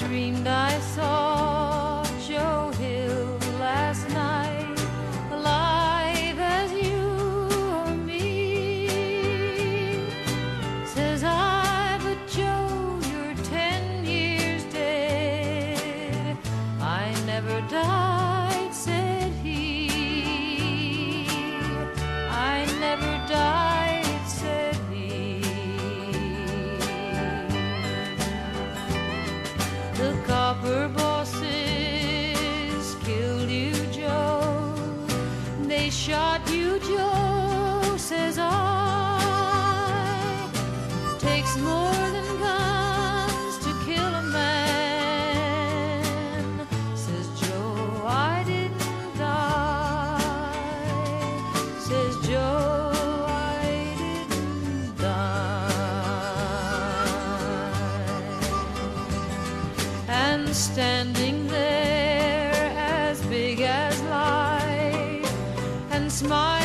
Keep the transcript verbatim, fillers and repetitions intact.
dreamed I saw Joe Hill last night, alive as you or me. Says I, but Joe, you're ten years dead. I never died, said he. I never died, said he. The copper bosses killed you, Joe. They shot you, Joe, says I. Takes more than guns to kill a man, says Joe. I didn't die, says Joe. I didn't die. And standing there as big as life and smiling